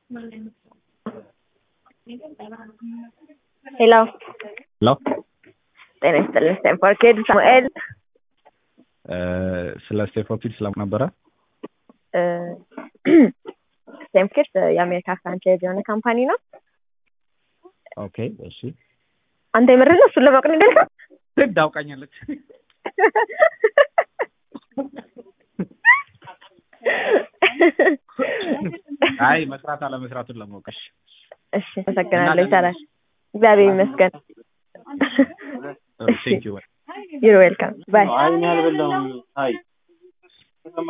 ሄሎ ሄሎ ጤና ይስጥልኝ ስቴንፎርድ ኪድ ሳሙኤል ስለ ስቴንፎርድ ኪድ ስለምን ነበረ? ስቴንፎርድ ኪድ የአሜሪካ ፍራንቻይዝ የሆነ ካምፓኒ ነው። ኦኬ እሺ። አንተ የምር ነው እሱን ለማወቅ ነው የደረሰው? ትዳውቃኛለች። አይ መስራት አለ መስራቱን ለማወቅሽ። እሺ ተሰግናለሁ። ይሰራል። እግዚአብሔር ይመስገን። Thank you. You're welcome. Bye. I never belong. Hi.